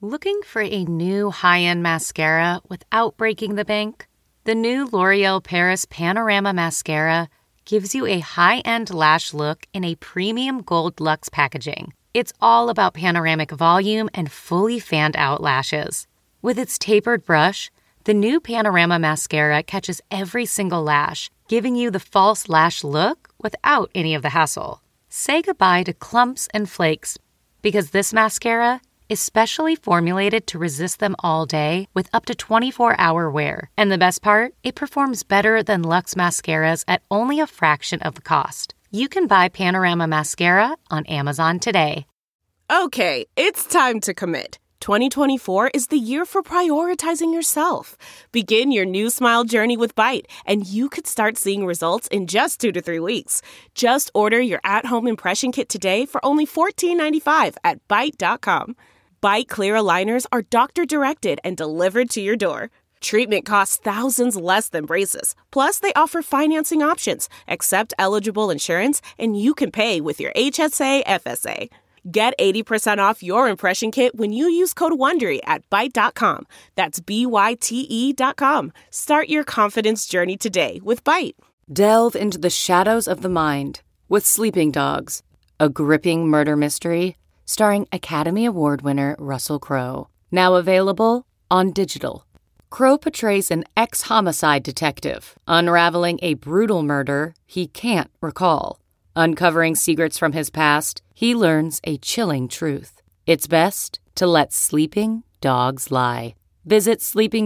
Looking for a new high-end mascara without breaking the bank? The new L'Oreal Paris Panorama Mascara gives you a high-end lash look in a premium gold luxe packaging. It's all about panoramic volume and fully fanned-out lashes. With its tapered brush, the new Panorama Mascara catches every single lash, giving you the false lash look without any of the hassle. Say goodbye to clumps and flakes, because this mascara is specially formulated to resist them all day with up to 24-hour wear. And the best part? It performs better than Luxe mascaras at only a fraction of the cost. You can buy Panorama Mascara on Amazon today. Okay, it's time to commit. 2024 is the year for prioritizing yourself. Begin your new smile journey with Byte, and you could start seeing results in just 2 to 3 weeks. Just order your at-home impression kit today for only $14.95 at Byte.com. Byte Clear aligners are doctor-directed and delivered to your door. Treatment costs thousands less than braces. Plus, they offer financing options, accept eligible insurance, and you can pay with your HSA FSA. Get 80% off your impression kit when you use code WONDERY at Byte.com. That's BYTE.com. Start your confidence journey today with Byte. Delve into the shadows of the mind with Sleeping Dogs, a gripping murder mystery starring Academy Award winner Russell Crowe. Now available on digital. Crowe portrays an ex-homicide detective unraveling a brutal murder he can't recall. Uncovering secrets from his past, he learns a chilling truth. It's best to let sleeping dogs lie. Visit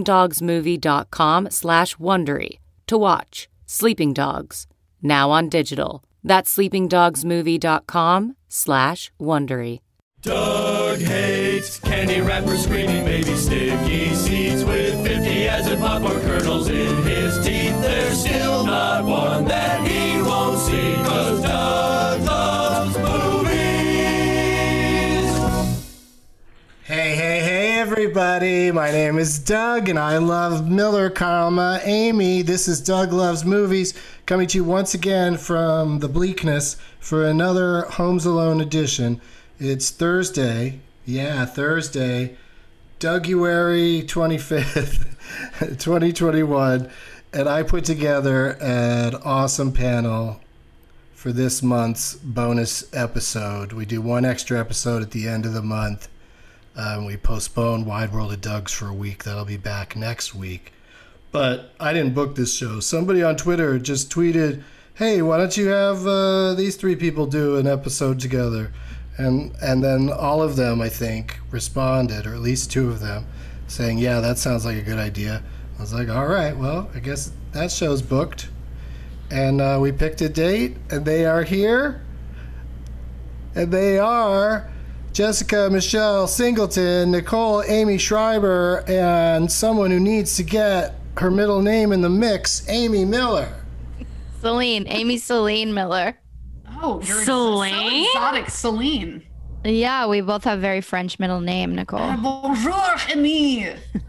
sleepingdogsmovie.com/Wondery to watch Sleeping Dogs, now on digital. That's sleepingdogsmovie.com/Wondery. Doug hates candy wrappers, screaming baby sticky seeds with 50 acid popcorn kernels in his teeth. There's still not one that he won't see, 'cause Doug loves movies. Hey, everybody. My name is Doug, and I love Miller, Karma, Amy. This is Doug Loves Movies, coming to you once again from the bleakness for another Homes Alone edition. It's Thursday. Yeah, Thursday. Doguary 25th, 2021. And I put together an awesome panel for this month's bonus episode. We do one extra episode at the end of the month. We postpone Wide World of Doug's for a week. That'll be back next week. But I didn't book this show. Somebody on Twitter just tweeted, hey, why don't you have these three people do an episode together? And then all of them, I think, responded, or at least two of them, saying, yeah, that sounds like a good idea. I was like, all right, well, I guess that show's booked. And we picked a date, and they are here. And they are Jessica Michelle Singleton, Nicole Amy Schreiber, and someone who needs to get her middle name in the mix, Amy Miller. Amy Celine Miller. Oh, you're Celine? so exotic, Celine. Yeah, we both have very French middle name, Nicole. Bonjour, Amy.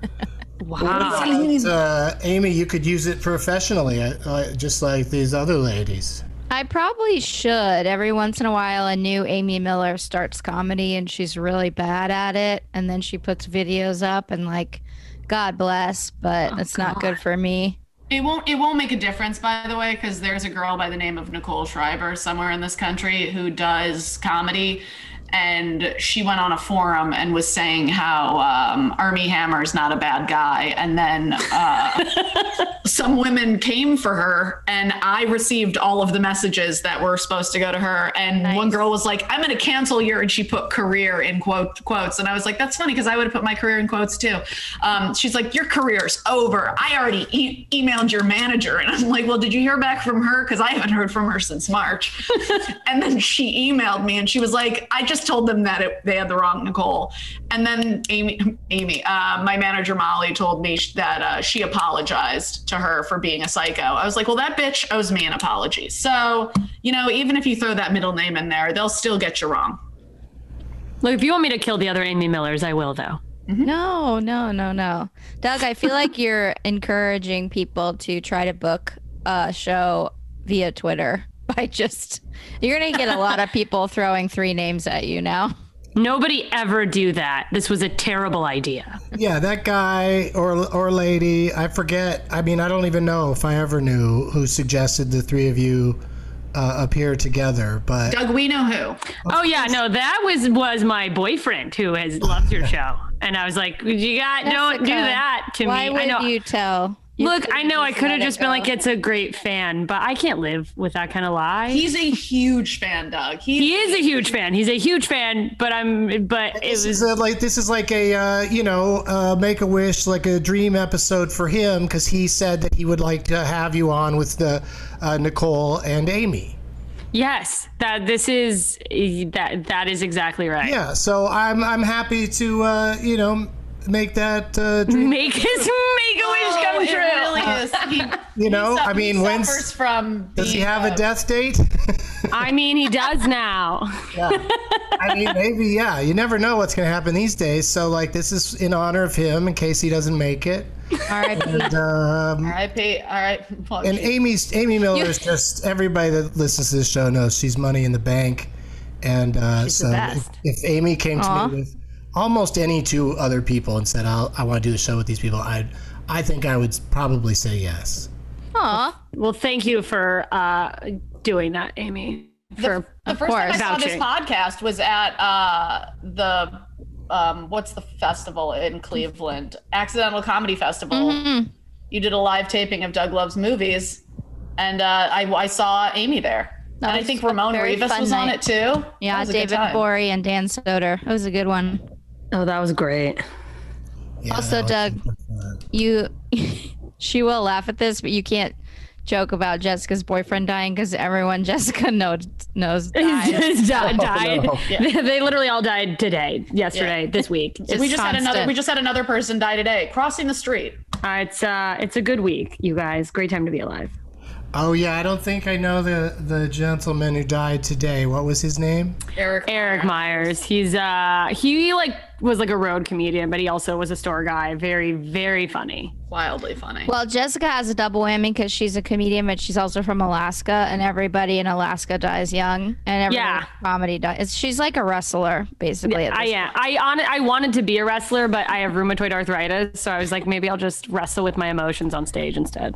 Wow. Amy, you could use it professionally, just like these other ladies. I probably should. Every once in a while, a new Amy Miller starts comedy, and she's really bad at it. And then she puts videos up, and God bless, but it's not good for me. It won't make a difference, by the way, because there's a girl by the name of Nicole Schreiber somewhere in this country who does comedy, and she went on a forum and was saying how Armie Hammer's not a bad guy, and then some women came for her, and I received all of the messages that were supposed to go to her, and one girl was like, I'm going to cancel your, and she put career in quotes, and I was like, that's funny, because I would have put my career in quotes too. She's like, your career's over. I already emailed your manager, and I'm like, well, did you hear back from her? Because I haven't heard from her since March. And then she emailed me, and she was like, I just told them that they had the wrong Nicole. And then Amy, my manager Molly told me that she apologized to her for being a psycho. I was like, well, that bitch owes me an apology. So, even if you throw that middle name in there, they'll still get you wrong. Look, if you want me to kill the other Amy Millers, I will, though. Mm-hmm. No. Doug, I feel like you're encouraging people to try to book a show via Twitter by you're going to get a lot of people throwing three names at you now. Nobody ever do that. This was a terrible idea. Yeah, that guy or lady, I forget. I mean, I don't even know if I ever knew who suggested the three of you appear together. But Doug, we know who. Oh yeah, no, that was my boyfriend who loves your show, and I was like, don't do that to Why me. would I know. you tell? Look, I know I could have let it just been go. like, it's a great fan, but I can't live with that kind of lie. He's a huge fan, Doug. He is a huge fan. He's a huge fan, but this is like a Make a Wish, like a dream episode for him, because he said that he would like to have you on with the Nicole and Amy. Yes, that is exactly right. Yeah, so I'm happy to make that dream. Make his Make-A-Wish come true. It really is. He suffers from Does he have a death date? I mean, he does now. Yeah. I mean, maybe, yeah. You never know what's going to happen these days. So, like, this is in honor of him in case he doesn't make it. R.I.P. R.I.P. All right. Well, And Amy Miller is just, everybody that listens to this show knows she's money in the bank. And She's so the best. if Amy came to me with almost any two other people and said, I want to do the show with these people, I think I would probably say yes. Aw. Well, thank you for doing that, Amy. the first time I saw this podcast was at the what's the festival in Cleveland? Accidental Comedy Festival. Mm-hmm. You did a live taping of Doug Loves Movies, and I saw Amy there. And I think Ramon Rivas was on it too. Yeah, David Borey and Dan Soder. It was a good one. Oh, that was great. Yeah, Also, Doug, she will laugh at this, but you can't joke about Jessica's boyfriend dying because everyone Jessica knows died. died. no. Yeah. They literally all died today, yesterday, this week. We just had another person die today, crossing the street. It's a good week, you guys. Great time to be alive. Oh, yeah, I don't think I know the gentleman who died today. What was his name? Eric Myers. He's was like a road comedian, but he also was a store guy. Very, very funny. Wildly funny. Well, Jessica has a double whammy because she's a comedian, but she's also from Alaska, and everybody in Alaska dies young, and every comedy dies. She's like a wrestler, basically. I wanted to be a wrestler, but I have rheumatoid arthritis, so I was like, maybe I'll just wrestle with my emotions on stage instead.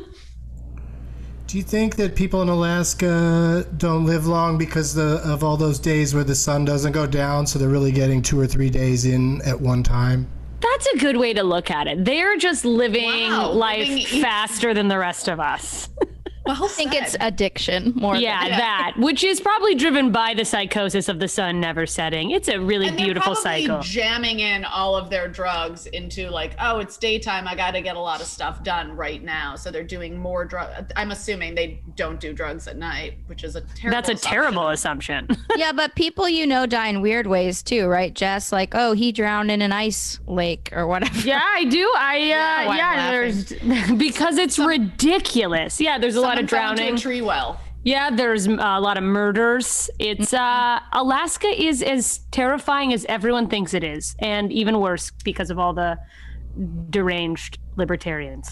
Do you think that people in Alaska don't live long because of all those days where the sun doesn't go down, so they're really getting 2 or 3 days in at one time? That's a good way to look at it. They're just living life faster than the rest of us. I think it's addiction more than that, which is probably driven by the psychosis of the sun never setting. It's a really beautiful cycle. Jamming in all of their drugs into like, oh, it's daytime, I got to get a lot of stuff done right now. So they're doing more drugs. I'm assuming they don't do drugs at night, which is a terrible assumption. Yeah, but people die in weird ways too, right, Jess? Like, oh, he drowned in an ice lake or whatever. Yeah, I do. There's because it's ridiculous. Yeah, there's a lot of drowning. A tree well. Yeah, there's a lot of murders. It's Alaska is as terrifying as everyone thinks it is, and even worse because of all the deranged libertarians.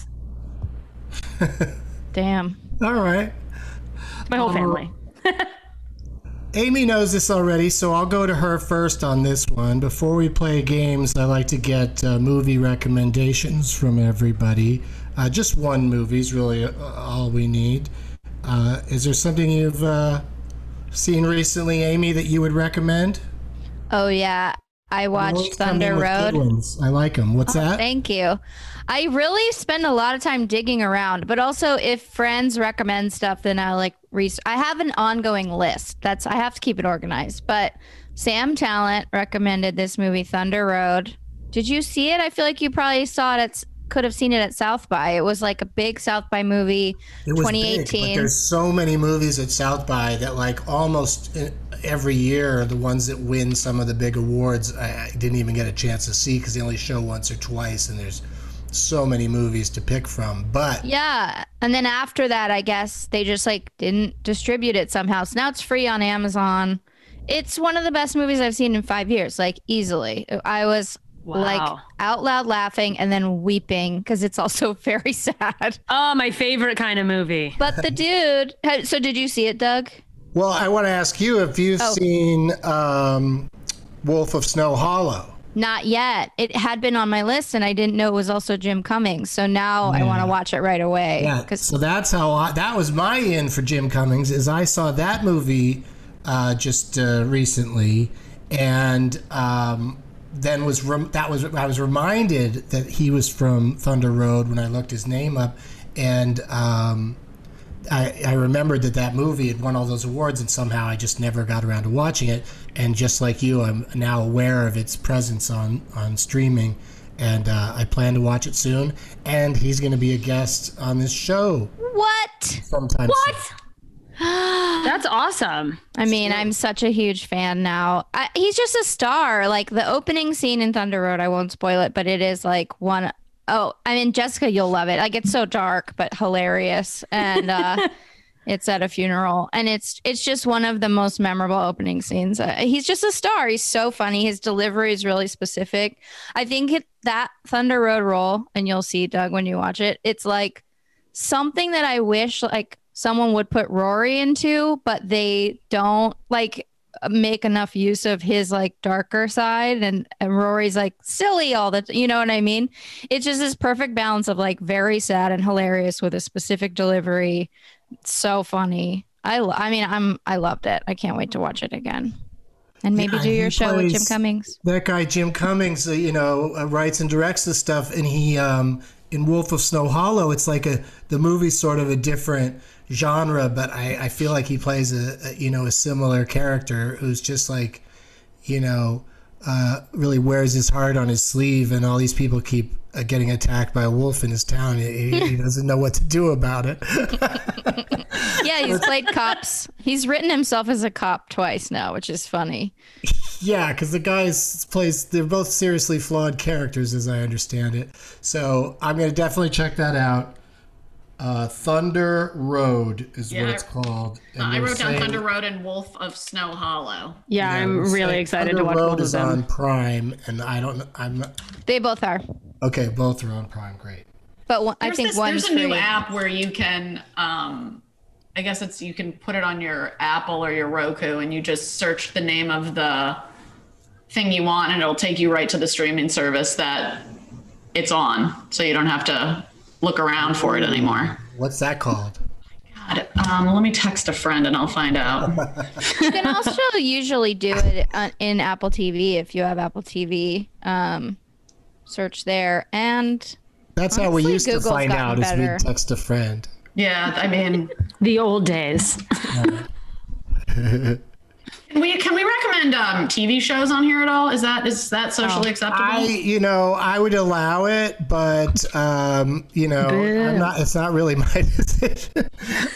Damn. All right. My whole family. Amy knows this already, so I'll go to her first on this one. Before we play games, I like to get movie recommendations from everybody. Just one movie is really all we need. Is there something you've seen recently, Amy, that you would recommend? Oh, yeah. I watched Thunder Road. I like them. What's that? Thank you. I really spend a lot of time digging around, but also if friends recommend stuff, then I I have an ongoing list. I have to keep it organized. But Sam Talent recommended this movie, Thunder Road. Did you see it? I feel like you probably saw it could have seen it at South by. It was like a big South by movie, 2018. Big, but there's so many movies at South by that almost every year the ones that win some of the big awards I didn't even get a chance to see because they only show once or twice, and there's so many movies to pick from. But yeah, and then after that, I guess they just didn't distribute it somehow. So now it's free on Amazon. It's one of the best movies I've seen in 5 years, easily. I was out loud laughing and then weeping because it's also very sad. Oh, my favorite kind of movie. But the dude, so did you see it, Doug? Well, I want to ask you if you've seen Wolf of Snow Hollow. Not yet. It had been on my list, and I didn't know it was also Jim Cummings. So now I want to watch it right away. Yeah. So that's how that was my in for Jim Cummings. Is I saw that movie just recently, and then I was reminded that he was from Thunder Road when I looked his name up, and I remembered that movie had won all those awards, and somehow I just never got around to watching it. And just like you, I'm now aware of its presence on streaming, and I plan to watch it soon. And he's going to be a guest on this show. What? Sometime What? soon. That's awesome. I mean, I'm such a huge fan now. He's just a star. Like the opening scene in Thunder Road, I won't spoil it, but it is like one. Oh, I mean, Jessica, you'll love it. Like it's so dark but hilarious, and it's at a funeral, and it's just one of the most memorable opening scenes. He's just a star. He's so funny. His delivery is really specific. I think that Thunder Road role, and you'll see, Doug, when you watch it, it's like something that I wish like someone would put Rory into, but they don't like make enough use of his like darker side, and Rory's like silly all the you know what I mean? It's just this perfect balance of like very sad and hilarious with a specific delivery. It's so funny. I loved it. I can't wait to watch it again. And maybe do your show with Jim Cummings. That guy Jim Cummings, writes and directs this stuff, and he in Wolf of Snow Hollow, it's like the movie's sort of a different genre, but I feel like he plays a similar character who's just like, really wears his heart on his sleeve, and all these people keep getting attacked by a wolf in his town. He doesn't know what to do about it. Yeah, he's played cops. He's written himself as a cop twice now, which is funny. Yeah, because the guys they're both seriously flawed characters, as I understand it. So I'm going to definitely check that out. Thunder Road is what it's called. And I wrote down Thunder Road and Wolf of Snow Hollow. Yeah, I'm really excited to watch both of them. Thunder Road is on Prime, and I'm not... They both are. Okay, both are on Prime. Great. But I think one's there's a new free. app where you can, I guess you can put it on your Apple or your Roku, and you just search the name of the thing you want, and it'll take you right to the streaming service that it's on, so you don't have to look around for it anymore. What's that called? God, let me text a friend and I'll find out. You can also usually do it in Apple TV if you have Apple TV. Search there, and that's how we used Google's to find out better. is we'd text a friend. Yeah, I mean, the old days. Can we recommend TV shows on here at all? Is that socially acceptable? I would allow it, but I'm not. It's not really my decision.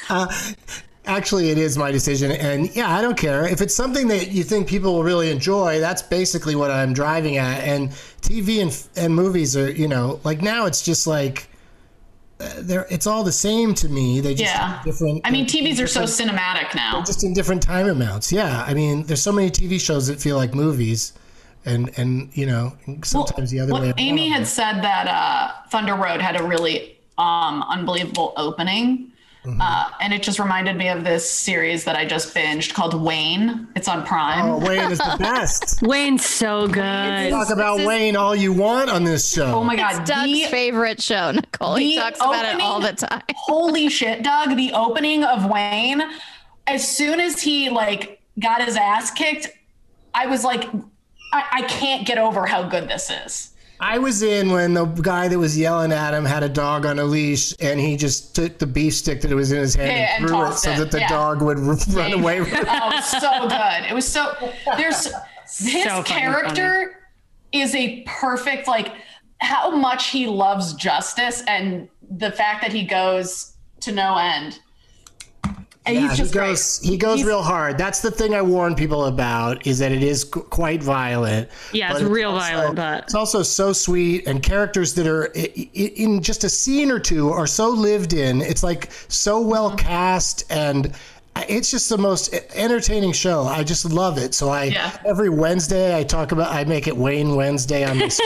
Actually, it is my decision, and yeah, I don't care if it's something that you think people will really enjoy. That's basically what I'm driving at. And TV and movies are, like now it's just like it's all the same to me. They just have different. I mean, TVs are so cinematic now. They're just in different time amounts. Yeah, I mean, there's so many TV shows that feel like movies, and sometimes the other way around. Amy had said that Thunder Road had a really unbelievable opening. Mm-hmm. And it just reminded me of this series that I just binged called Wayne. It's on Prime. Oh, Wayne is the best. Wayne's so good. Talk about Wayne all you want on this show. Oh my God. It's Doug's favorite show, Nicole. He talks about it all the time. Holy shit, Doug. The opening of Wayne, as soon as he got his ass kicked, I was like, I can't get over how good this is. I was in when the guy that was yelling at him had a dog on a leash, and he just took the beef stick that was in his hand and threw it so that the dog would run away with it. Oh, so good. It was so... His character is a perfect, how much he loves justice and the fact that he goes to no end. And he's just he goes real hard. That's the thing I warn people about, is that it is quite violent. Yeah, it's real violent, but it's also so sweet, and characters that are in just a scene or two are so lived in. It's like so well cast, and it's just the most entertaining show. I just love it. So every Wednesday I make it Wayne Wednesday on this.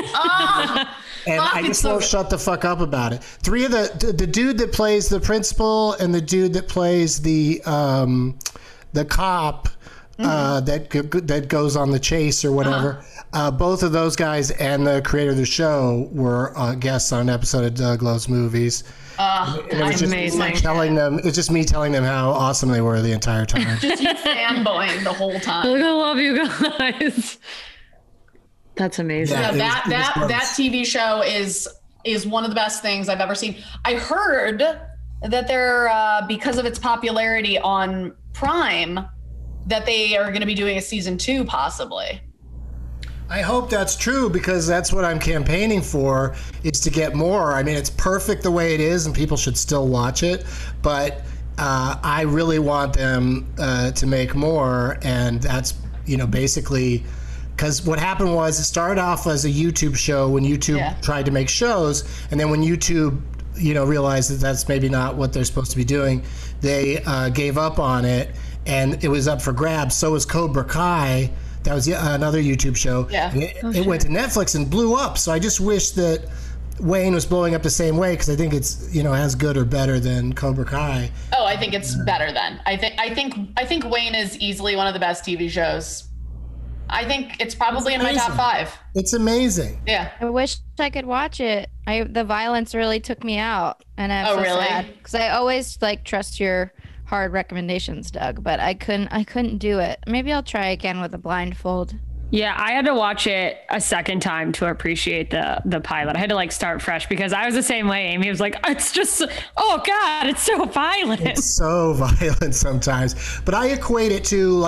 And I just won't shut the fuck up about it. Three of the dude that plays the principal and the dude that plays the cop, that goes on The Chase or whatever. Both of those guys and the creator of the show were guests on an episode of Doug Loves Movies. And it was just amazing. It's just me telling them how awesome they were the entire time. Just you fanboying the whole time. I love you guys. That's amazing. Yeah, it was that TV show is one of the best things I've ever seen. I heard that they're because of its popularity on Prime, that they are going to be doing a season 2 possibly. I hope that's true, because that's what I'm campaigning for, is to get more. I mean, it's perfect the way it is and people should still watch it, but I really want them to make more. And that's, basically, because what happened was it started off as a YouTube show when YouTube tried to make shows, and then when YouTube realized that that's maybe not what they're supposed to be doing, they gave up on it, and it was up for grabs. So was Cobra Kai. That was another YouTube show. Yeah. It went to Netflix and blew up. So I just wish that Wayne was blowing up the same way, because I think it's as good or better than Cobra Kai. Oh, I think it's better than. I think Wayne is easily one of the best TV shows. I think it's probably in my top 5. It's amazing. Yeah. I wish I could watch it. The violence really took me out, and I'm sad, because I always trust your hard recommendations, Doug, but I couldn't do it. Maybe I'll try again with a blindfold. Yeah, I had to watch it a second time to appreciate the pilot. I had to start fresh, because I was the same way. Amy was like, it's just, oh God, it's so violent. It's so violent sometimes. But I equate it to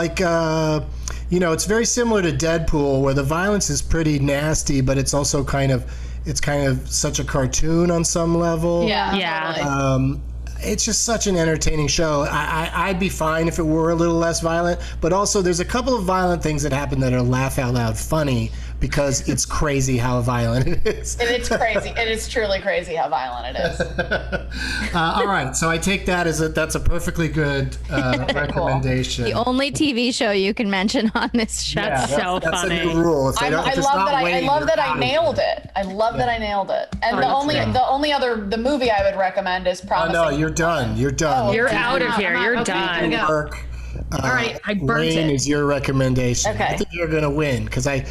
it's very similar to Deadpool, where the violence is pretty nasty, but it's also kind of such a cartoon on some level. Yeah. Totally. It's just such an entertaining show. I'd be fine if it were a little less violent, but also there's a couple of violent things that happen that are laugh out loud funny, because it's crazy how violent it is. And it's crazy. It is truly crazy how violent it is. All right, so I take that as that's a perfectly good recommendation. The only TV show you can mention on this show. That's so that's funny. a new rule. I love that I nailed it. I love that I nailed it. And the movie I would recommend is Promising. Oh, no, you're done. You're done. You're out of here. You're done. All right, I burnt Wayne it. is your recommendation. Okay. I think you're gonna win, because I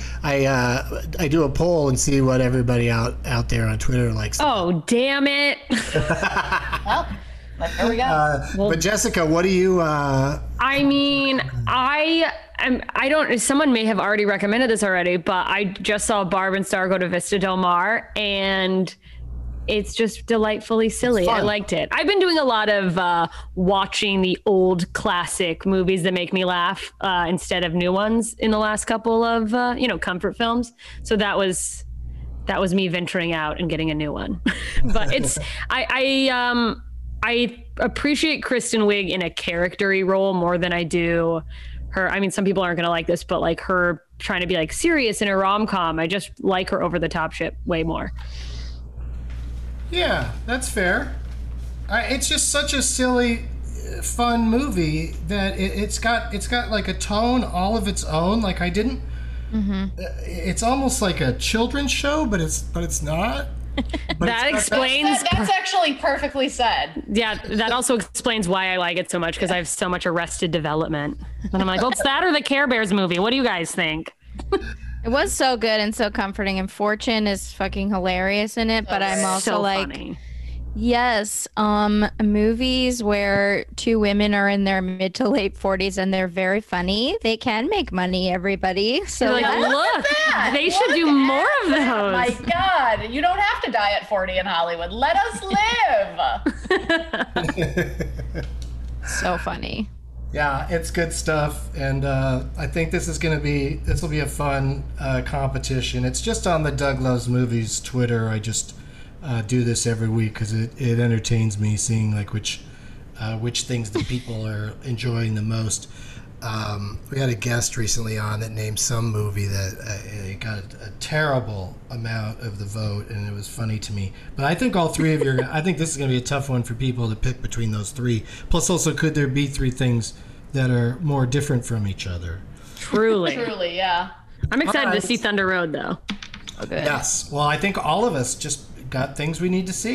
do a poll and see what everybody out there on Twitter likes. Oh, damn it. Well, there we go. But Jessica, what do you? I mean, I don't. Someone may have already recommended this already, but I just saw Barb and Star go to Vista Del Mar, and it's just delightfully silly. I liked it. I've been doing a lot of watching the old classic movies that make me laugh instead of new ones in the last couple of comfort films. So that was me venturing out and getting a new one. But it's I appreciate Kristen Wiig in a character-y role more than I do her. I mean, some people aren't going to like this, but her trying to be serious in a rom-com, I just like her over the top shit way more. Yeah, that's fair. It's just such a silly, fun movie that it's got a tone all of its own. I didn't. Mm-hmm. It's almost like a children's show, but it's not. But that explains. That's actually perfectly said. Yeah, that also explains why I like it so much, because I have so much Arrested Development, and I'm like, well, it's that or the Care Bears movie. What do you guys think? It was so good and so comforting, and Fortune is fucking hilarious in it, but I'm also so funny. Yes, movies where two women are in their mid to late 40s and they're very funny, they can make money, everybody. So look, they should do more of those. Oh my God, you don't have to die at 40 in Hollywood. Let us live. So funny. Yeah, it's good stuff, and I think this will be a fun competition. It's just on the Doug Loves Movies Twitter. I just do this every week because it entertains me, seeing which things the people are enjoying the most. We had a guest recently on that named some movie that got a terrible amount of the vote, and it was funny to me. But I think all three of you I think this is going to be a tough one for people to pick between those three. Plus, also, could there be three things that are more different from each other? Truly, yeah. I'm excited to see Thunder Road, though. Okay. Yes. Well, I think all of us just got things we need to see.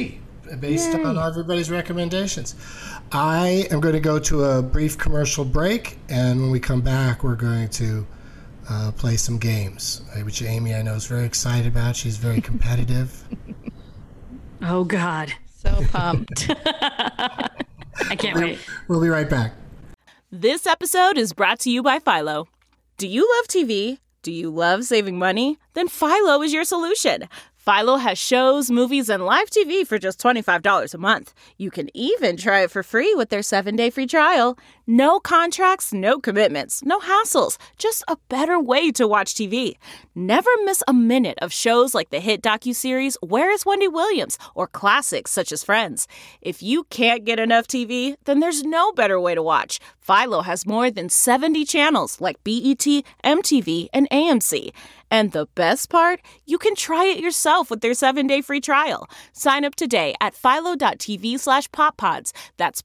based on everybody's recommendations. I am going to go to a brief commercial break, and when we come back, we're going to play some games, which Amy, I know, is very excited about. She's very competitive. Oh, God. So pumped. I can't wait. We'll be right back. This episode is brought to you by Philo. Do you love TV? Do you love saving money? Then Philo is your solution. Philo has shows, movies, and live TV for just $25 a month. You can even try it for free with their 7-day free trial. No contracts, no commitments, no hassles. Just a better way to watch TV. Never miss a minute of shows like the hit docuseries Where is Wendy Williams? Or classics such as Friends. If you can't get enough TV, then there's no better way to watch. Philo has more than 70 channels like BET, MTV, and AMC. And the best part? You can try it yourself with their 7-day free trial. Sign up today at philo.tv/poppods. That's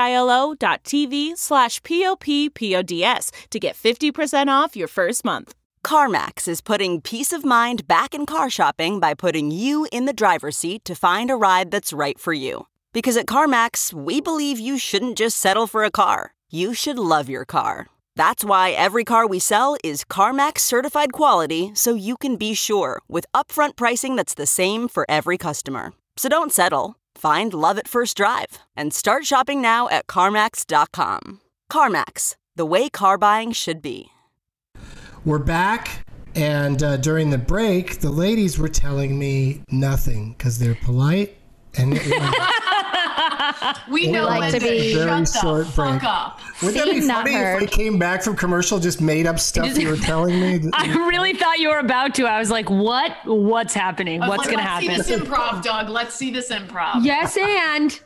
philo.tv/POPPODS to get 50% off your first month. CarMax is putting peace of mind back in car shopping by putting you in the driver's seat to find a ride that's right for you. Because at CarMax, we believe you shouldn't just settle for a car. You should love your car. That's why every car we sell is CarMax certified quality, so you can be sure with upfront pricing that's the same for every customer. So don't settle. Find love at first drive and start shopping now at CarMax.com. CarMax, the way car buying should be. We're back, and during the break, the ladies were telling me nothing because they're polite and we know like when to be shut short the fuck break. up. Wouldn't that be funny if I came back from commercial, just made up stuff you were telling me? I really thought you were about to. I was like, what? What's happening? What's going to happen? Let's see this improv, Doug. Let's see this improv. Yes, and.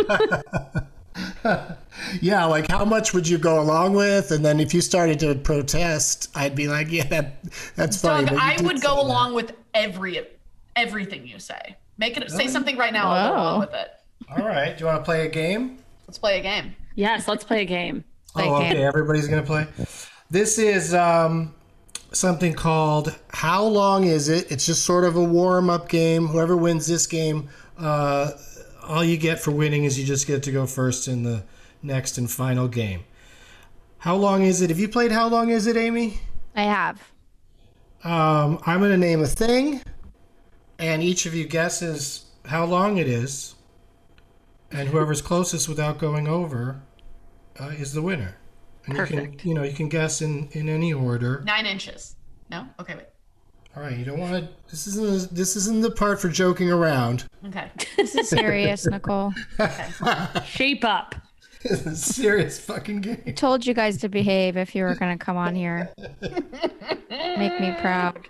Yeah, like how much would you go along with? And then if you started to protest, I'd be like, yeah, that's funny. Doug, I would go along with everything you say. Say something right now. I'll go along with it. All right. Do you want to play a game? Let's play a game. Yes, let's play a game. Okay. Everybody's going to play. This is something called How Long Is It? It's just sort of a warm-up game. Whoever wins this game, all you get for winning is you just get to go first in the next and final game. How long is it? Have you played How Long Is It, Amy? I have. I'm going to name a thing, and each of you guesses how long it is, and whoever's closest without going over is the winner. And Perfect. You can guess in any order. 9 inches. No? Okay, wait. All right, you don't want to. This isn't the part for joking around. Okay. This is serious, Nicole. Shape up. It's a serious fucking game. I told you guys to behave if you were going to come on here. Make me proud.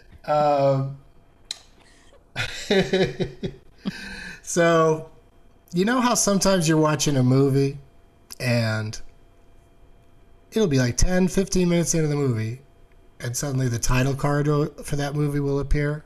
So, you know how sometimes you're watching a movie and it'll be like 10, 15 minutes into the movie and suddenly the title card for that movie will appear?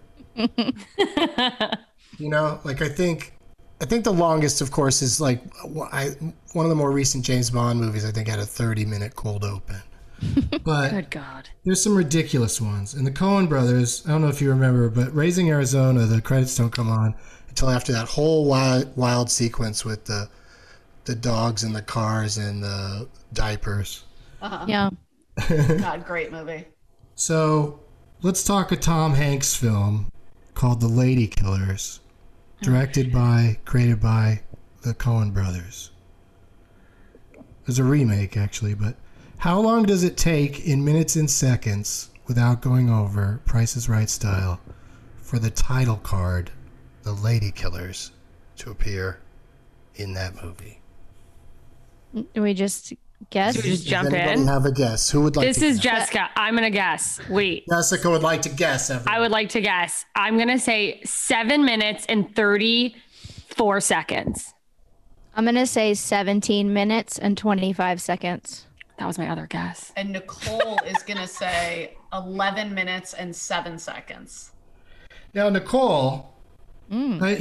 You know, like I think the longest, of course, is like one of the more recent James Bond movies, I think, had a 30-minute cold open. But Good God. There's some ridiculous ones. And the Coen brothers, I don't know if you remember, but Raising Arizona, the credits don't come on until after that whole wild sequence with the dogs and the cars and the diapers. Uh-huh. Yeah. God, great movie. So let's talk a Tom Hanks film called The Lady Killers, created by the Coen brothers. There's a remake, actually, but how long does it take in minutes and seconds, without going over, Price is Right style, for the title card, The Lady Killers, to appear in that movie? Do we just guess? Should we just jump Does anybody in? have a guess? Who would like This to is guess? Jessica. I'm going to guess. Wait. Jessica would like to guess. Everyone. I would like to guess. I'm going to say 7 minutes and 34 seconds. I'm going to say 17 minutes and 25 seconds. That was my other guess. And Nicole is going to say 11 minutes and 7 seconds. Now, Nicole, I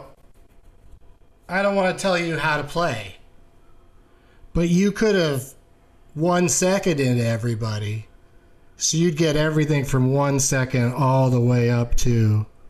don't want to tell you how to play, but you could have 1 second in everybody. So you'd get everything from 1 second all the way up to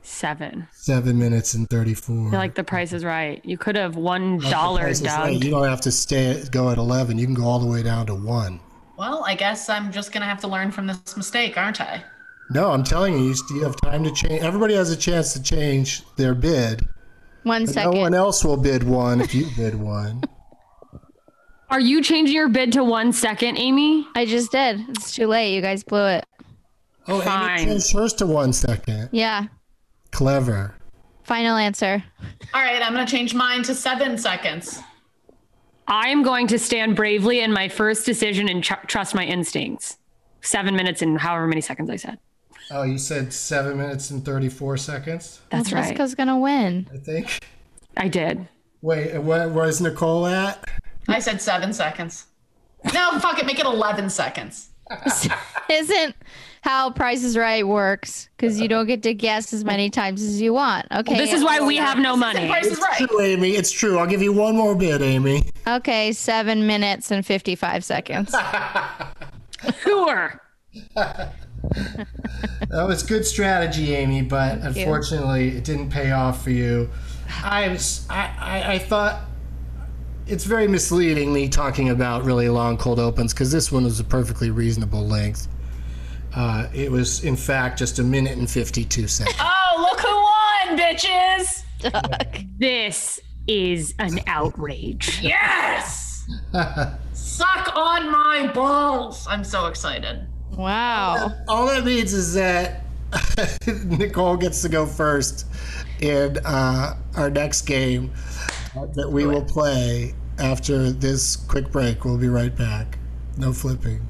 7. 7 minutes and 34. I feel like the Price is Right. You could have $1, Doug. You don't have to go at 11. You can go all the way down to 1. Well, I guess I'm just going to have to learn from this mistake, aren't I? No, I'm telling you, you have time to change. Everybody has a chance to change their bid. 1 second. No one else will bid 1 if you bid 1. Are you changing your bid to 1 second, Amy? I just did. It's too late. You guys blew it. Oh, Fine. Amy changed hers to 1 second. Yeah. Clever. Final answer. All right, I'm going to change mine to 7 seconds. I am going to stand bravely in my first decision and trust my instincts. 7 minutes and however many seconds I said. Oh, you said 7 minutes and 34 seconds? That's right. Jessica's going to win. I think. I did. Wait, where's Nicole at? I said 7 seconds. No, fuck it, make it 11 seconds. Isn't how Price is Right works, because you don't get to guess as many times as you want. Okay. Well, this is why we have no money. Price is Right. It's true, Amy. It's true. I'll give you one more bid, Amy. Okay, 7 minutes and 55 seconds. Sure. That was good strategy, Amy, but unfortunately it didn't pay off for you. I thought it's very misleading me talking about really long cold opens, because this one was a perfectly reasonable length. It was, in fact, just 1 minute and 52 seconds. Oh, look who won, bitches! This is an outrage. Yes! Suck on my balls! I'm so excited. Wow. All that means is that Nicole gets to go first in our next game that we will play after this quick break. We'll be right back. No flipping.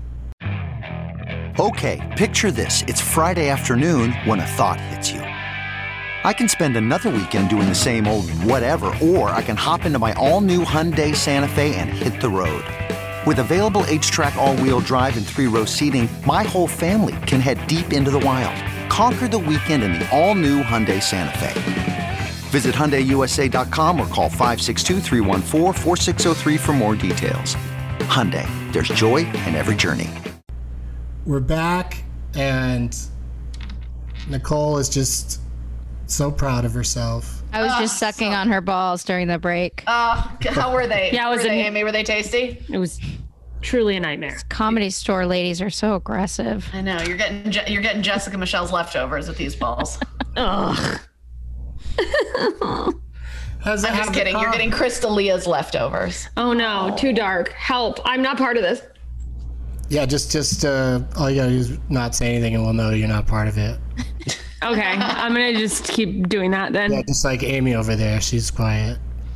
Okay, picture this. It's Friday afternoon when a thought hits you. I can spend another weekend doing the same old whatever, or I can hop into my all-new Hyundai Santa Fe and hit the road. With available H-Track all-wheel drive and 3-row seating, my whole family can head deep into the wild. Conquer the weekend in the all-new Hyundai Santa Fe. Visit HyundaiUSA.com or call 562-314-4603 for more details. Hyundai, there's joy in every journey. We're back, and Nicole is just so proud of herself. I was just sucking on her balls during the break. How were they? Yeah, Amy? Were they tasty? It was truly a nightmare. Comedy store ladies are so aggressive. I know. You're getting Jessica Michelle's leftovers with these balls. Ugh. I'm just kidding. You're getting Crystalia's leftovers. Oh no, too dark. Help. I'm not part of this. Yeah, just all you gotta do is not say anything and we'll know you're not part of it. Okay, I'm gonna just keep doing that then. Yeah, just like Amy over there, she's quiet.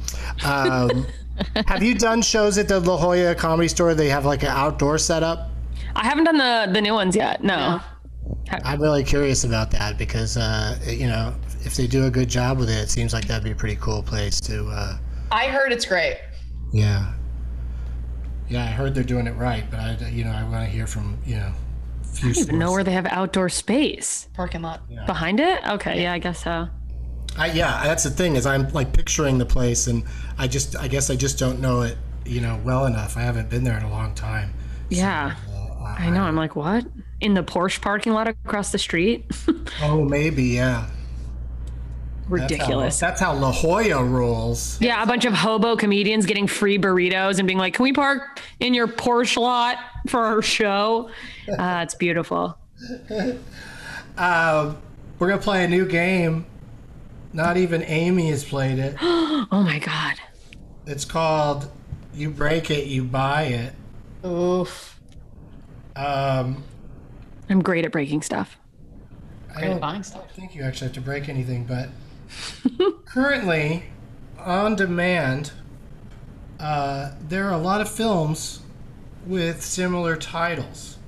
Have you done shows at the La Jolla Comedy Store? They have like an outdoor setup? I haven't done the new ones yet, no. I'm really curious about that because, if they do a good job with it, it seems like that'd be a pretty cool place to... I heard it's great. Yeah. Yeah, I heard they're doing it right, but I want to hear from, I don't even know where they have outdoor space. Parking lot. Yeah. Behind it? Okay, yeah, I guess so. That's the thing is I'm like picturing the place and I guess I just don't know it, well enough. I haven't been there in a long time. Yeah. So, I know. I'm like, what? In the Porsche parking lot across the street? Oh, maybe, yeah. Ridiculous. That's how La Jolla rolls. Yeah, a bunch of hobo comedians getting free burritos and being like, can we park in your Porsche lot for our show? It's beautiful. We're going to play a new game. Not even Amy has played it. Oh my God. It's called You Break It, You Buy It. Oof. I'm great at breaking stuff. I don't think you actually have to break anything, but currently, on demand, there are a lot of films with similar titles.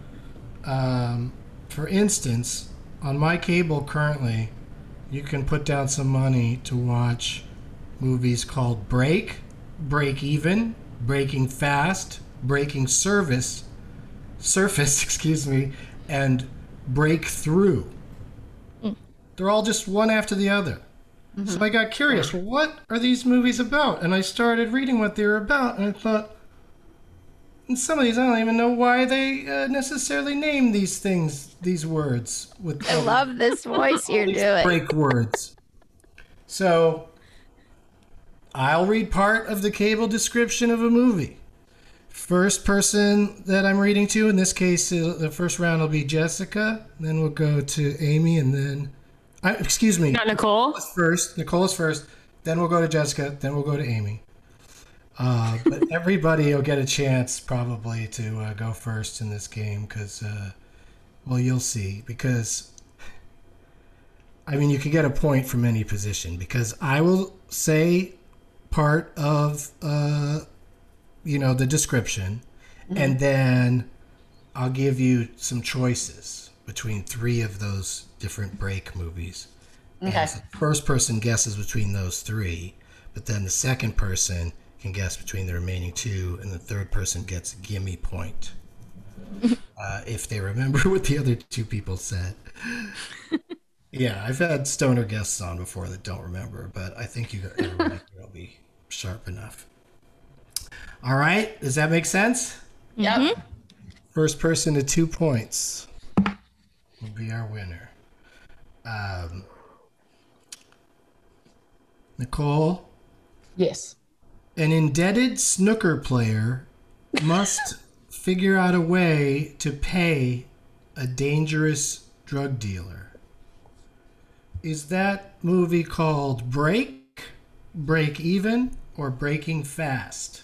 For instance, on my cable currently, you can put down some money to watch movies called Break, Break Even, Breaking Fast, Breaking Surface, and Breakthrough. They're all just one after the other. Mm-hmm. So I got curious, well, what are these movies about? And I started reading what they were about, and I thought, And some of these, I don't even know why they necessarily name these things, these words. I love this voice you're doing. Break words. So, I'll read part of the cable description of a movie. First person that I'm reading to, in this case, the first round will be Jessica. Then we'll go to Amy, and then... excuse me. Not Nicole? Nicole is first. Then we'll go to Jessica. Then we'll go to Amy. But everybody will get a chance, probably, to go first in this game, because, well, you'll see. Because, I mean, you can get a point from any position, because I will say part of... the description, and then I'll give you some choices between 3 of those different break movies. Okay. And the first person guesses between those 3, but then the second person can guess between the remaining 2, and the third person gets a gimme point. If they remember what the other 2 people said. Yeah, I've had stoner guests on before that don't remember, but I think everybody will be sharp enough. All right, does that make sense? Yep. First person to 2 points will be our winner. Nicole? Yes. An indebted snooker player must figure out a way to pay a dangerous drug dealer. Is that movie called Break, Break Even, or Breaking Fast?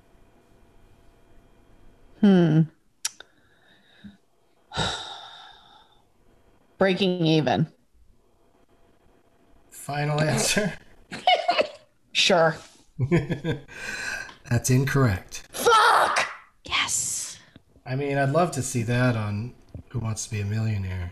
Breaking Even. Final answer? Sure. That's incorrect. Fuck! Yes. I mean, I'd love to see that on Who Wants to Be a Millionaire.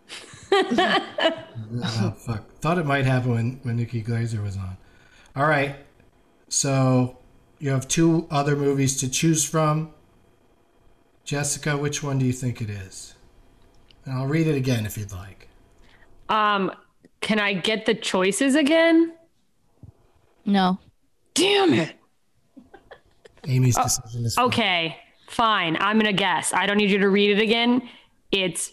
Oh, fuck. Thought it might happen when Nikki Glaser was on. All right. So you have 2 other movies to choose from. Jessica, which one do you think it is? And I'll read it again if you'd like. Can I get the choices again? No. Damn it. Amy's decision is okay. Fine. I'm gonna guess. I don't need you to read it again. It's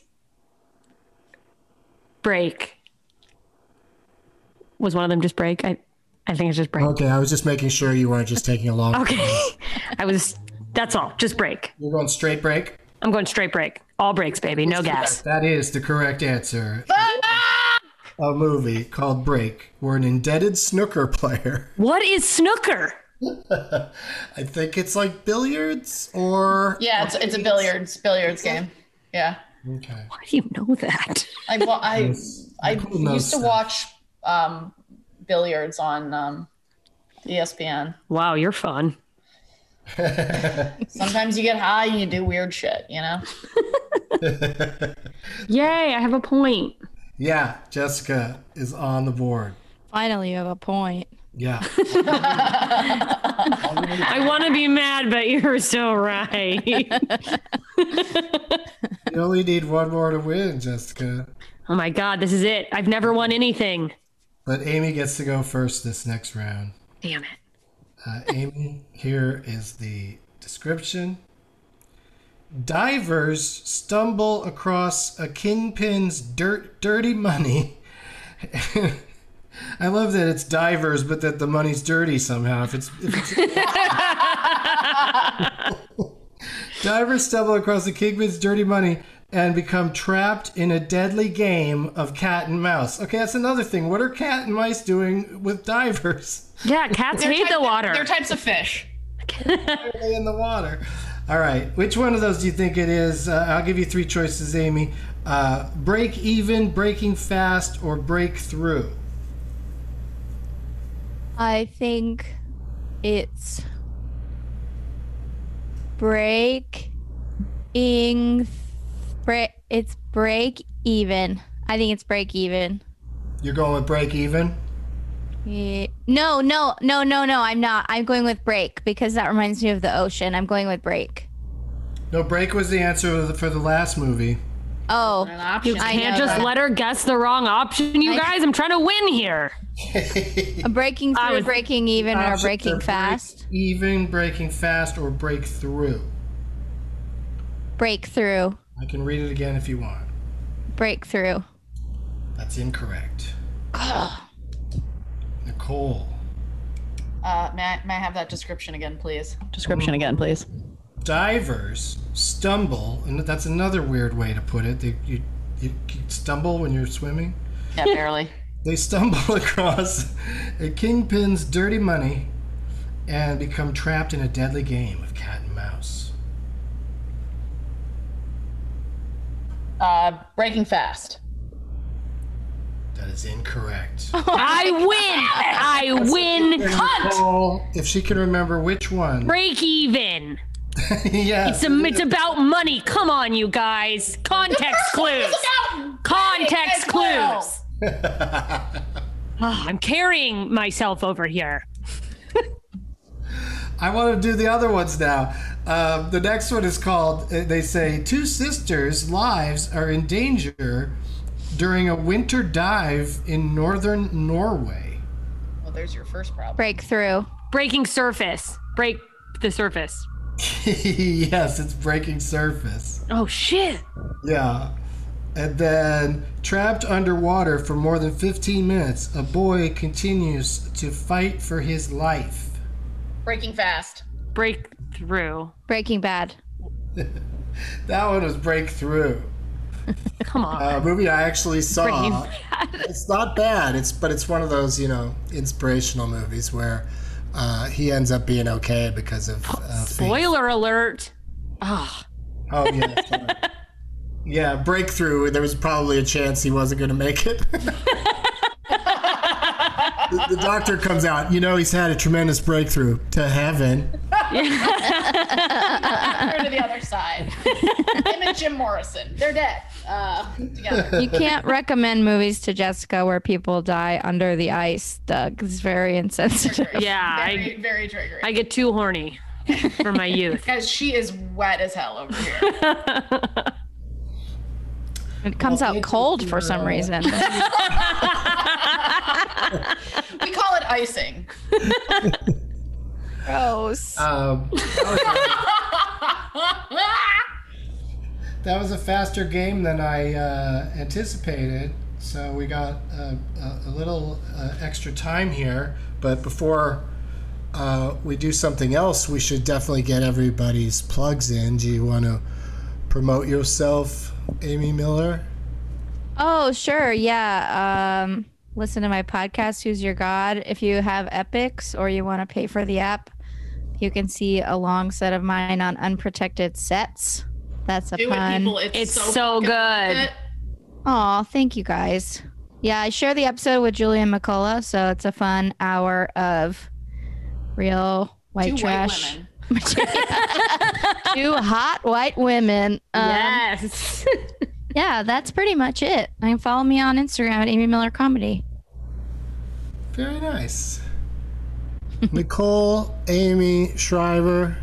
Break. Was one of them just Break? I think it's just Break. Okay, I was just making sure you weren't just taking a long Okay. That's all. Just Break. You're going straight Break? I'm going straight Break. All breaks, baby. No gas. That is the correct answer. A movie called Break, where an indebted snooker player. What is snooker? I think it's like billiards or... Yeah, it's a billiards game. Yeah. Okay. Why do you know that? I used to watch billiards on ESPN. Wow, you're fun. Sometimes you get high and you do weird shit, you know? Yay, I have a point. Yeah, Jessica is on the board. Finally, you have a point. Yeah. I want to be mad, but you're so right. You only need 1 more to win, Jessica. Oh my God, this is it. I've never won anything. But Amy gets to go first this next round. Damn it. Amy, here is the description. Divers stumble across a kingpin's dirty money. I love that it's divers, but that the money's dirty somehow. If it's divers stumble across the kingpin's dirty money and become trapped in a deadly game of cat and mouse. Okay, that's another thing. What are cat and mice doing with divers? Yeah, cats hate the water. They're types of fish. Why are they in the water? All right, which one of those do you think it is? I'll give you 3 choices, Amy. Break even, breaking fast, or break through? I think it's break even. I think it's break even. You're going with break even? Yeah. No, I'm not. I'm going with break because that reminds me of the ocean. I'm going with break. No, break was the answer for the last movie. Oh, you can't just let her guess the wrong option, you guys. I'm trying to win here. A breaking through, breaking even, or breaking fast. Break even, breaking fast, or break through. Breakthrough. I can read it again if you want. Breakthrough. That's incorrect. Nicole. May I have that description again, please? Description again, please. Divers stumble, and that's another weird way to put it. You stumble when you're swimming? Yeah, barely. They stumble across a kingpin's dirty money and become trapped in a deadly game of cat and mouse. Breaking Fast. That is incorrect. I win. Nicole, if she can remember which one. Break even. Yes. It's about money. Come on, you guys. Context clues. Context clues. I'm carrying myself over here. I want to do the other ones now. The next one is called, they say, two sisters' lives are in danger during a winter dive in northern Norway. Well, there's your first problem. Breakthrough. Breaking surface. Break the surface. Yes, it's breaking surface. Oh, shit. Yeah. And then, trapped underwater for more than 15 minutes, a boy continues to fight for his life. Breaking Fast. Breakthrough. Breaking Bad. That one was Breakthrough. Come on. Movie I actually saw. It's not bad. But it's one of those, inspirational movies where he ends up being okay because of spoiler alert. Oh yeah. Sorry. Yeah, Breakthrough. There was probably a chance he wasn't going to make it. The doctor comes out. He's had a tremendous breakthrough to heaven. Through to the other side. Him and Jim Morrison. They're dead. Together. You can't recommend movies to Jessica where people die under the ice, Doug. It's very insensitive. Yeah. Very triggering. I get too horny for my youth. Guys, she is wet as hell over here. It comes out cold for some reason. We call it icing. Gross. That was a faster game than I anticipated, so we got a little extra time here. But before we do something else, we should definitely get everybody's plugs in. Do you want to promote yourself, Amy Miller? Oh, sure. Yeah. Listen to my podcast, Who's Your God? If you have Epics or you want to pay for the app, you can see a long set of mine on unprotected sets. That's a fun. It's so good. Oh, thank you guys. Yeah, I share the episode with Julian McCullough, so it's a fun hour of real white trash. White women. Two hot white women. Yes. Yeah, that's pretty much it. You can follow me on Instagram at Amy Miller Comedy. Very nice. Nicole, Amy Shriver.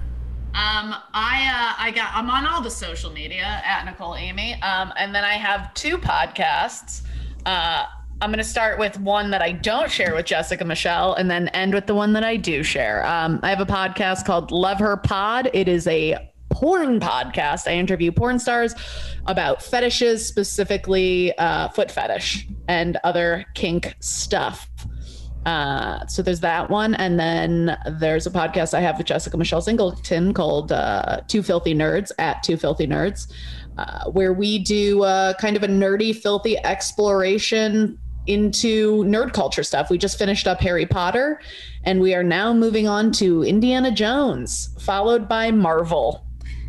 I'm on all the social media at Nicole Amy. And then I have two podcasts. I'm going to start with one that I don't share with Jessica Michelle and then end with the one that I do share. I have a podcast called Love Her Pod. It is a porn podcast. I interview porn stars about fetishes, specifically foot fetish and other kink stuff. So there's that one. And then there's a podcast I have with Jessica Michelle Singleton called Two Filthy Nerds at Two Filthy Nerds, where we do kind of a nerdy, filthy exploration into nerd culture stuff. We just finished up Harry Potter and we are now moving on to Indiana Jones, followed by Marvel.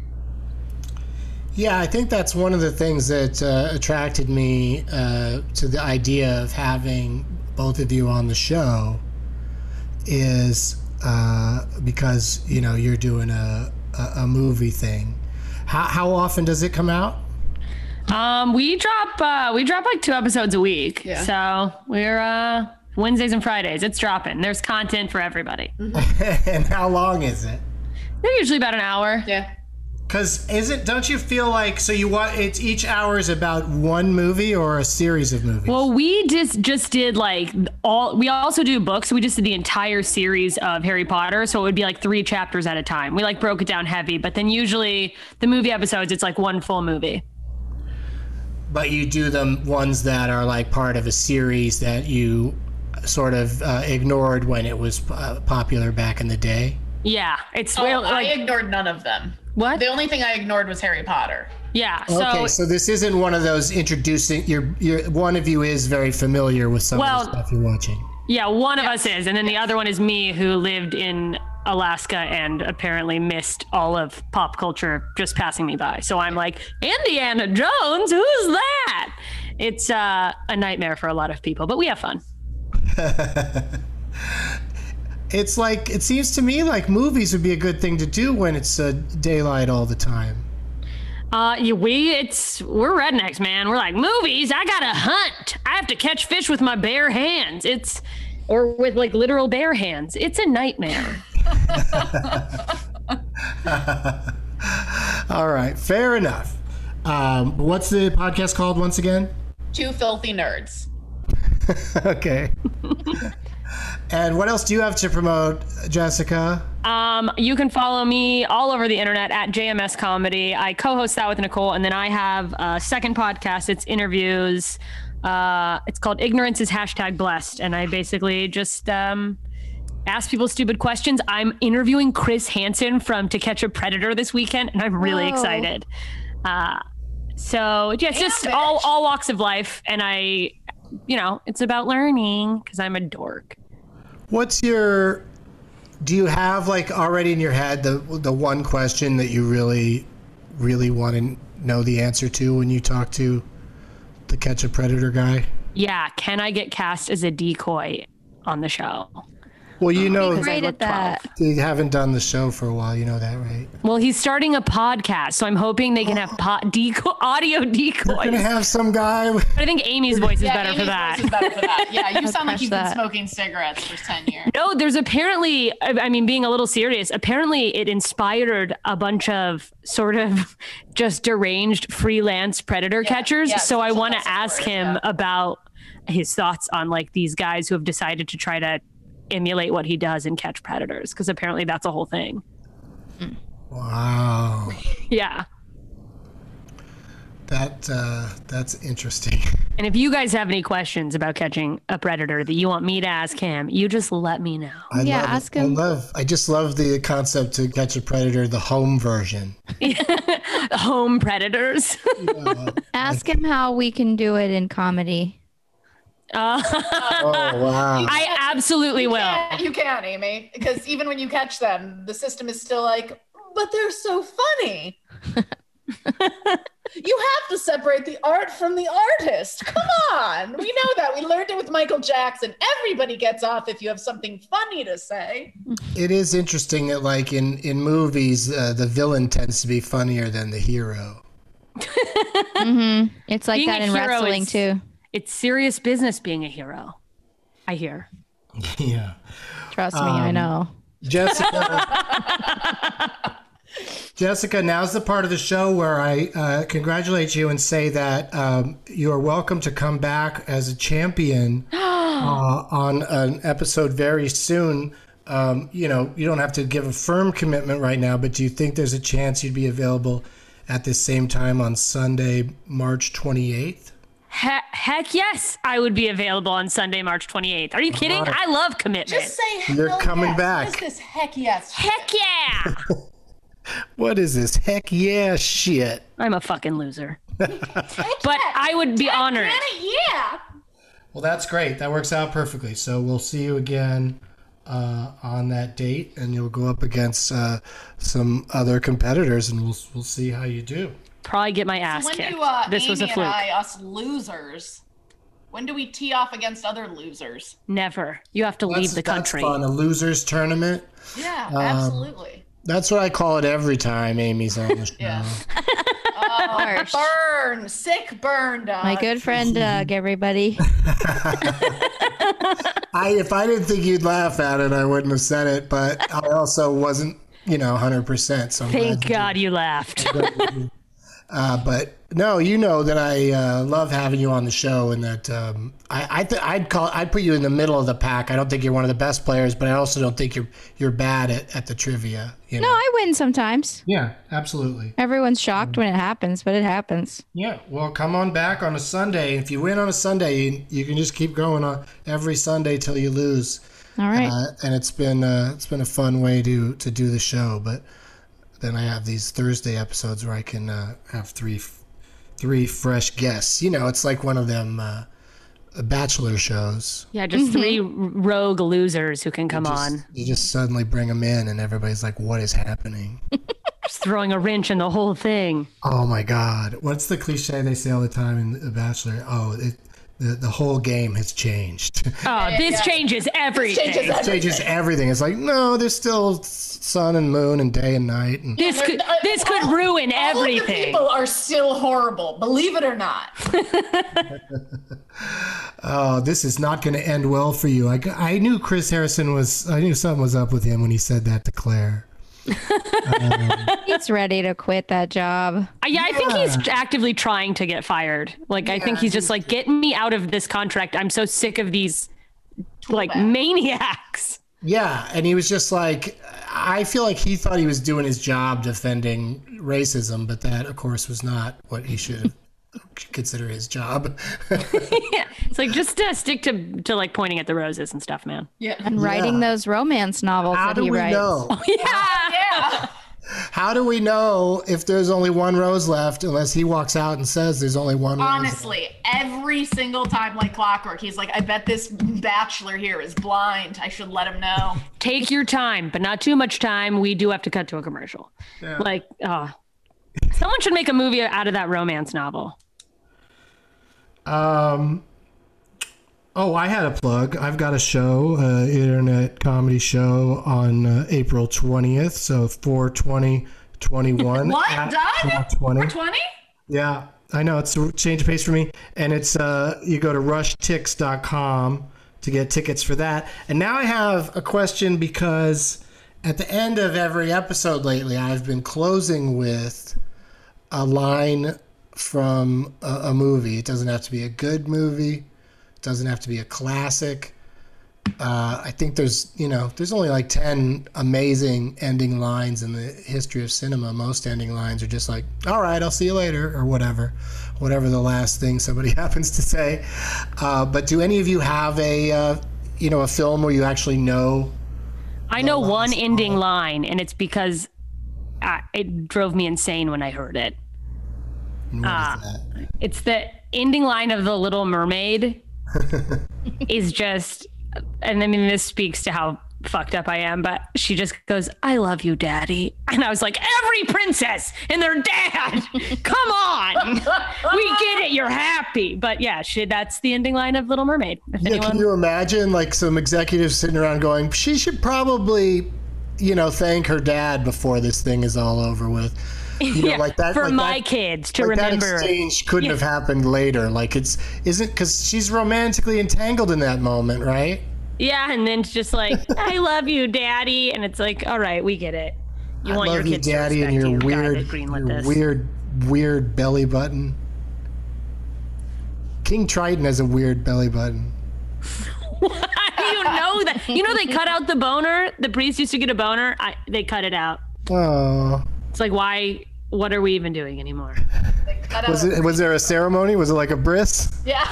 Yeah, I think that's one of the things that attracted me to the idea of having both of you on the show is because, you're doing a movie thing. How often does it come out? We drop like 2 episodes a week. Yeah. So we're Wednesdays and Fridays. It's dropping. There's content for everybody. And how long is it? They're usually about an hour. Yeah. Because don't you feel like, so you want, it's each hour is about one movie or a series of movies? Well, we just did like we also do books. We just did the entire series of Harry Potter. So it would be like 3 chapters at a time. We like broke it down heavy, but then usually the movie episodes, it's like one full movie. But you do them ones that are like part of a series that you sort of ignored when it was popular back in the day? Yeah. It's I ignored none of them. What? The only thing I ignored was Harry Potter. Yeah. Okay, so this isn't one of those introducing, one of you is very familiar with some of the stuff you're watching. Yeah, one of us is, and then the other one is me, who lived in Alaska and apparently missed all of pop culture just passing me by. So I'm like, Indiana Jones, who's that? It's a nightmare for a lot of people, but we have fun. It's like, it seems to me like movies would be a good thing to do when it's daylight all the time. We're rednecks, man. We're like, movies, I gotta hunt. I have to catch fish with my bare hands. Or with like literal bare hands. It's a nightmare. All right, fair enough. What's the podcast called once again? Two Filthy Nerds. Okay. And what else do you have to promote, Jessica? You can follow me all over the internet at JMS Comedy. I co-host that with Nicole, and then I have a second podcast. It's interviews. It's called Ignorance is #blessed, and I basically just ask people stupid questions. I'm interviewing Chris Hansen from To Catch a Predator this weekend, and I'm really excited. So yeah, it's just all walks of life, and it's about learning because I'm a dork. Do you have like already in your head the one question that you really, really want to know the answer to when you talk to the Catch a Predator guy? Yeah. Can I get cast as a decoy on the show? Well, you know, great at that. You haven't done the show for a while. You know that, right? Well, he's starting a podcast, so I'm hoping they can have audio decoys. You're gonna have some guy. I think Amy's voice is better for that. Voice is better for that. Yeah, you sound like you've been smoking cigarettes for 10 years. No, there's apparently, being a little serious, apparently it inspired a bunch of sort of just deranged freelance predator catchers. Yeah, so I want to ask him about his thoughts on like these guys who have decided to try to emulate what he does and catch predators, because apparently that's a whole thing. Wow. Yeah. That's interesting. And if you guys have any questions about catching a predator that you want me to ask him, you just let me know. Ask him. I just love the concept to Catch a Predator, the home version. Home predators. Ask him how we can do it in comedy. Oh, wow. I absolutely will. You can, Amy, because even when you catch them, the system is still like, but they're so funny. You have to separate the art from the artist. Come on. We know that. We learned it with Michael Jackson. Everybody gets off if you have something funny to say. It is interesting that, like, in movies, the villain tends to be funnier than the hero. Mm-hmm. It's like Being that in wrestling, too. It's serious business being a hero, I hear. Yeah. Trust me, I know. Jessica, now's the part of the show where I congratulate you and say that you are welcome to come back as a champion on an episode very soon. You don't have to give a firm commitment right now, but do you think there's a chance you'd be available at the same time on Sunday, March 28th? Heck yes, I would be available on Sunday, March 28th. Are you kidding? Right. I love commitment. Just say You're coming yes. back. What is this heck yes? Heck yeah! What is this heck yeah shit? I'm a fucking loser. But I would be honored. Yeah. Well, that's great. That works out perfectly. So we'll see you again on that date, and you'll go up against some other competitors, and we'll see how you do. Probably get my ass When kicked. do This was a Amy fluke. and us losers, when do we tee off against other losers? Never. You have to leave the country. That's fun. A losers tournament. Yeah, absolutely. That's what I call it every time Amy's on the show. Yeah. Burn. Sick burn, Doug. My good friend Doug, everybody. If I didn't think you'd laugh at it, I wouldn't have said it, but I also wasn't, 100%. So Thank God you laughed. But no, you know that I love having you on the show, and that I'd put you in the middle of the pack. I don't think you're one of the best players, but I also don't think you're bad at the trivia. No, I win sometimes. Yeah, absolutely. Everyone's shocked when it happens, but it happens. Yeah, well, come on back on a Sunday. If you win on a Sunday, you can just keep going on every Sunday till you lose. All right. And it's been a fun way to do the show, but then I have these Thursday episodes where I can have three fresh guests. It's like one of them Bachelor shows. Yeah, just three rogue losers who can come on. You just suddenly bring them in, and everybody's like, "What is happening?" Just throwing a wrench in the whole thing. Oh my God! What's the cliche they say all the time in The Bachelor? Oh, the whole game has changed. Oh, this changes everything. It changes everything. It's like, no, there's still sun and moon and day and night. And this could ruin everything. All the people are still horrible, believe it or not. Oh, this is not going to end well for you. I knew Chris Harrison I knew something was up with him when he said that to Claire. He's ready to quit that job. Yeah, I think he's actively trying to get fired. I think he's just like, get me out of this contract. I'm so sick of these maniacs. Yeah, and he was just like, I feel like he thought he was doing his job defending racism, but that, of course, was not what he should consider his job. Yeah, it's like, just stick to like pointing at the roses and stuff, man. Yeah, and writing those romance novels that he writes. Know? Oh, yeah. How do we know if there's only one rose left unless he walks out and says there's only one rose? Honestly, every single time, like clockwork, he's like, I bet this bachelor here is blind. I should let him know. Take your time, but not too much time. We do have to cut to a commercial. Yeah. Someone should make a movie out of that romance novel. Oh, I had a plug. I've got a show, internet comedy show on April 20th. So 4/20/21. What? Done? 4/20? Yeah, I know. It's a change of pace for me. And it's you go to rushtix.com to get tickets for that. And now I have a question, because at the end of every episode lately, I've been closing with a line from a movie. It doesn't have to be a good movie. Doesn't have to be a classic. I think there's only like 10 amazing ending lines in the history of cinema. Most ending lines are just like, all right, I'll see you later, or whatever the last thing somebody happens to say. But do any of you have a film where you actually know? I know one ending line, and it's because it drove me insane when I heard it. What is that? It's the ending line of The Little Mermaid. Is just, and I mean, this speaks to how fucked up I am, but she just goes, I love you, Daddy. And I was like, every princess and their dad, come on. We get it, you're happy. But yeah, that's the ending line of Little Mermaid. Can you imagine like some executives sitting around going, she should probably, thank her dad before this thing is all over with. Like that for my kids to remember. That exchange couldn't have happened later. Like isn't because she's romantically entangled in that moment, right? Yeah, and then it's just like, I love you, Daddy, and it's like, all right, we get it. You want your kids Daddy, to respect and your weird belly button. King Triton has a weird belly button. How do you know that? They cut out the boner. The priest used to get a boner. They cut it out. Oh. It's like, why? What are we even doing anymore? Was there a ceremony? Was it like a bris? Yeah.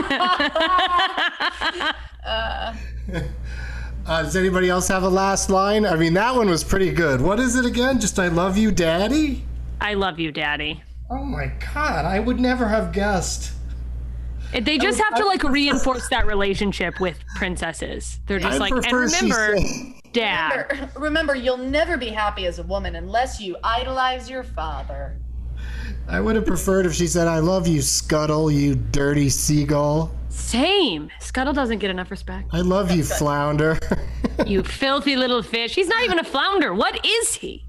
Does anybody else have a last line? I mean, that one was pretty good. What is it again? Just I love you, Daddy? I love you, Daddy. Oh my God, I would never have guessed. They just have to reinforce that relationship with princesses. They're just like, and remember, Dad. Remember, you'll never be happy as a woman unless you idolize your father. I would have preferred if she said, I love you, Scuttle, you dirty seagull. Same. Scuttle doesn't get enough respect. I love you, Flounder. You filthy little fish. He's not even a flounder. What is he?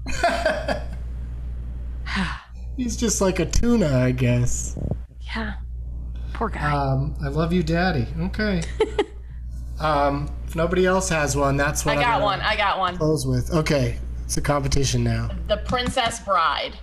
He's just like a tuna, I guess. Yeah. Poor guy. I love you, Daddy. Okay. If nobody else has one, that's what I got one. Close with. Okay. It's a competition now. The Princess Bride.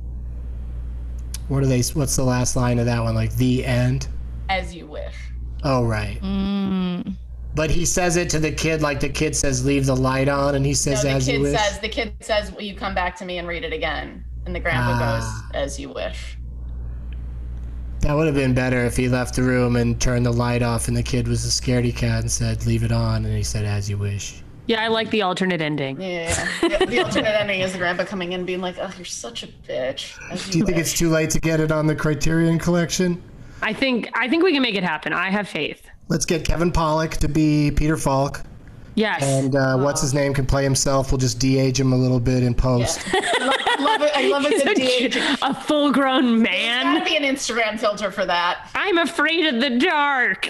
What's the last line of that one? Like, the end? As You Wish. Oh, right. But he says it to the kid like the kid says, leave the light on, and he says, as you wish. The kid says, will you come back to me and read it again? And the grandpa goes, as you wish. That would have been better if he left the room and turned the light off and the kid was a scaredy cat and said, leave it on, and he said, as you wish. Yeah, I like the alternate ending. Yeah. The alternate ending is the grandpa coming in and being like, oh, you're such a bitch. Do you think it's too late to get it on the Criterion Collection? I think we can make it happen. I have faith. Let's get Kevin Pollak to be Peter Falk. Yes. And what's his name can play himself. We'll just de-age him a little bit in post. Yeah. I love it. The de-age. A full-grown man. There's gotta be an Instagram filter for that. I'm afraid of the dark.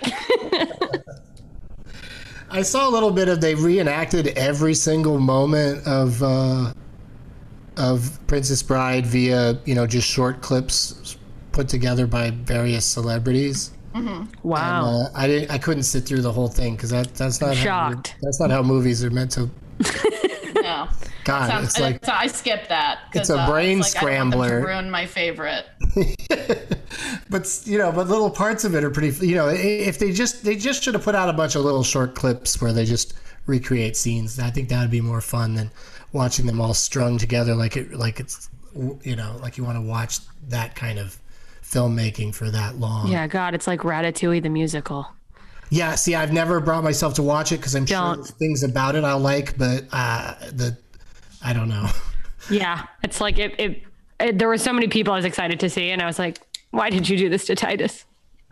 I saw a little bit of, they reenacted every single moment of Princess Bride via, just short clips put together by various celebrities. Mm-hmm. Wow. And, I couldn't sit through the whole thing because that's not that's not how movies are meant to. No. God, it's like I skipped that. It's a brain scrambler. I don't want them to ruin my favorite. But little parts of it are pretty. If they just should have put out a bunch of little short clips where they just recreate scenes. I think that would be more fun than watching them all strung together like you want to watch that kind of filmmaking for that long. Yeah, God, it's like Ratatouille the musical. Yeah, see, I've never brought myself to watch it because I'm sure there's things about it I'll like, but I don't know. Yeah, it's like it there were so many people I was excited to see, and I was like, why did you do this to Titus?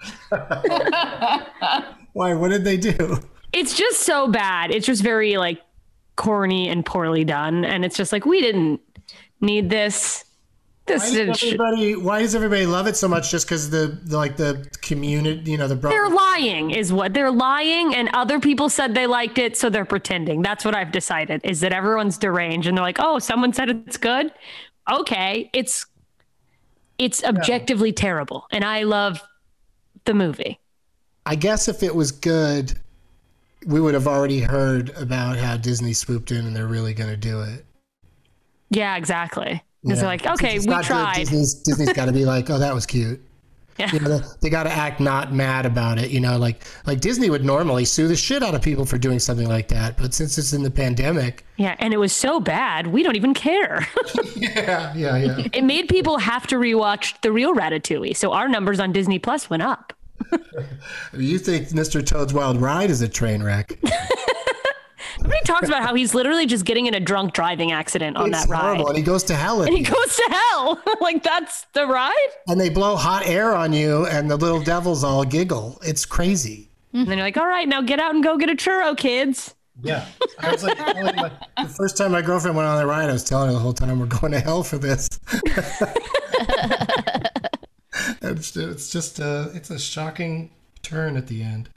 Why? What did they do? It's just so bad. It's just very like corny and poorly done, and it's just like, we didn't need this. Why does everybody love it so much? Just because the community, they're lying is what they're lying, and other people said they liked it, so they're pretending. That's what I've decided, is that everyone's deranged, and they're like, oh, someone said it's good. Okay, it's objectively terrible, and I love the movie. I guess if it was good, we would have already heard about how Disney swooped in and they're really going to do it. Yeah, exactly. Because they're like, okay, we tried. Disney's got to be like, oh, that was cute. Yeah. They got to act not mad about it. Like Disney would normally sue the shit out of people for doing something like that. But since it's in the pandemic. Yeah. And it was so bad, we don't even care. Yeah. It made people have to rewatch the real Ratatouille. So our numbers on Disney Plus went up. You think Mr. Toad's Wild Ride is a train wreck? Everybody talks about how he's literally just getting in a drunk driving accident on that ride. It's horrible, and he goes to hell. Like, that's the ride? And they blow hot air on you, and the little devils all giggle. It's crazy. And then you're like, all right, now get out and go get a churro, kids. Yeah. I was like, the first time my girlfriend went on the ride, I was telling her the whole time, we're going to hell for this. It's just it's a shocking turn at the end.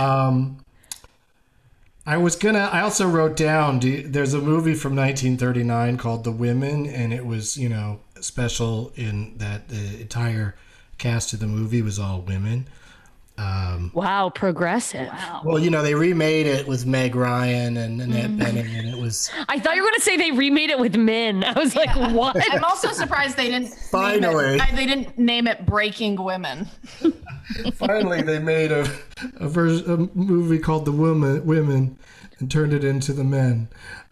I also wrote down, there's a movie from 1939 called The Women, and it was, special in that the entire cast of the movie was all women. Wow, progressive. Wow. Well, they remade it with Meg Ryan and Annette Bening, and it was... I thought you were going to say they remade it with men. I was like, what? I'm also surprised they didn't... Finally. They didn't name it Breaking Women. Finally, they made a movie called The Women and turned it into The Men.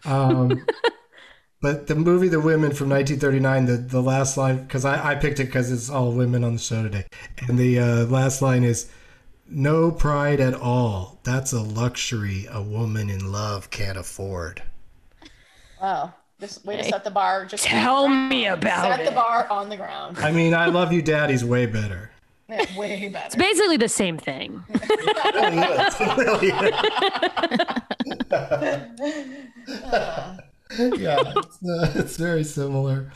But the movie The Women from 1939, the last line, because I picked it because it's all women on the show today, and the last line is, "No pride at all. That's a luxury a woman in love can't afford." Wow. This way to set the bar. Just tell me about it. Set the bar on the ground. I mean, I Love You, Daddy's way better. Yeah, way better. It's basically the same thing. Yeah, it's very similar.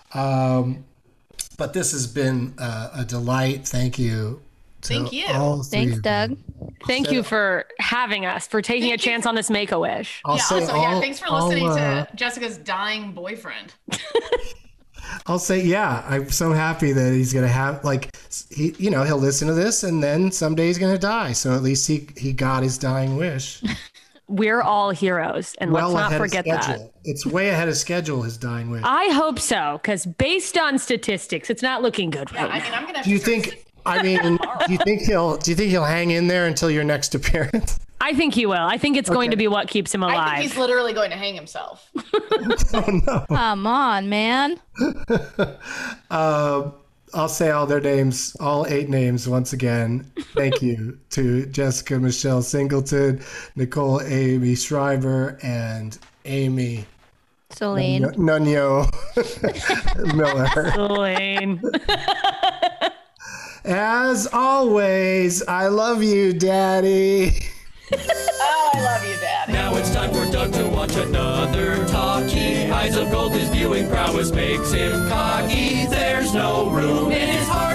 But this has been a delight. Thank you. Thank you. Thanks, Doug. Thank you for having us, for taking a chance on this Make-A-Wish. Thanks for listening to Jessica's dying boyfriend. I'll say, yeah, I'm so happy that he's going to have, he'll listen to this and then someday he's going to die. So at least he got his dying wish. we're all heroes, and let's not forget that. It's way ahead of schedule, his dying wish. I hope so, because based on statistics, it's not looking good right now. I mean, I'm gonna have Do you think he'll hang in there until your next appearance? I think he will. I think it's going to be what keeps him alive. I think he's literally going to hang himself. Oh no. Come on, man. I'll say all their names, all 8 names once again. Thank you to Jessica Michelle Singleton, Nicole Amy Schreiber, and Amy Celine Nunio Miller. Celine. As always, I love you, Daddy. Oh, I love you, Daddy. Now it's time for Doug to watch another talkie. Eyes of gold, his viewing prowess makes him cocky. There's no room in his heart